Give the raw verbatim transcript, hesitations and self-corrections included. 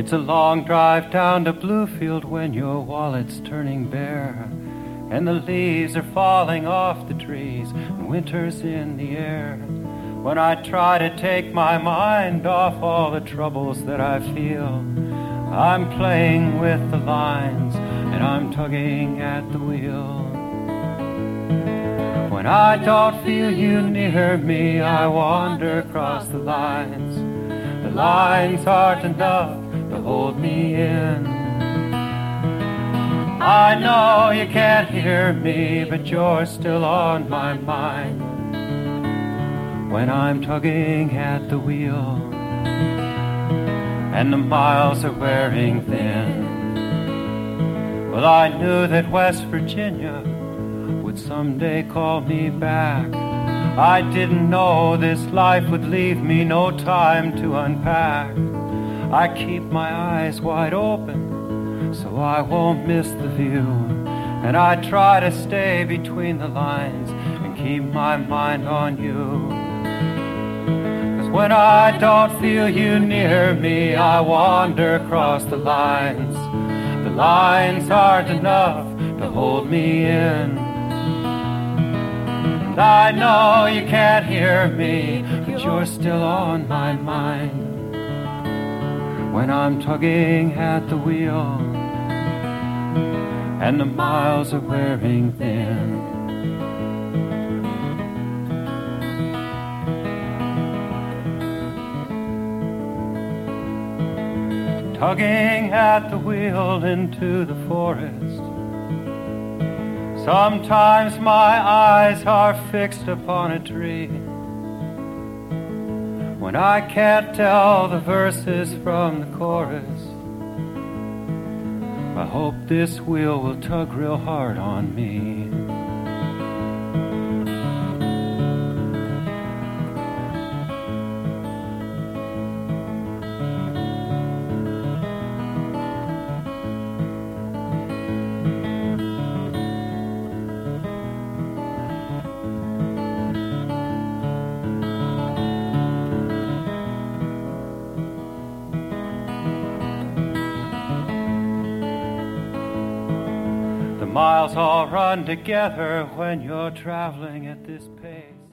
It's a long drive down to Bluefield when your wallet's turning bare, and the leaves are falling off the trees, and winter's in the air. When I try to take my mind off all the troubles that I feel, I'm playing with the lines, and I'm tugging at the wheel. When I don't feel you near me, I wander across the lines. The lines aren't enough to hold me in. I know you can't hear me, but you're still on my mind when I'm tugging at the wheel and the miles are wearing thin. Well, I knew that West Virginia would someday call me back. I didn't know this life would leave me no time to unpack. I keep my eyes wide open so I won't miss the view, and I try to stay between the lines and keep my mind on you. 'Cause when I don't feel you near me, I wander across the lines. The lines aren't enough to hold me in. And I know you can't hear me, but you're still on my mind when I'm tugging at the wheel and the miles are wearing thin. Tugging at the wheel into the forest, sometimes my eyes are fixed upon a tree. When I can't tell the verses from the chorus, I hope this wheel will tug real hard on me. Miles all run together when you're traveling at this pace.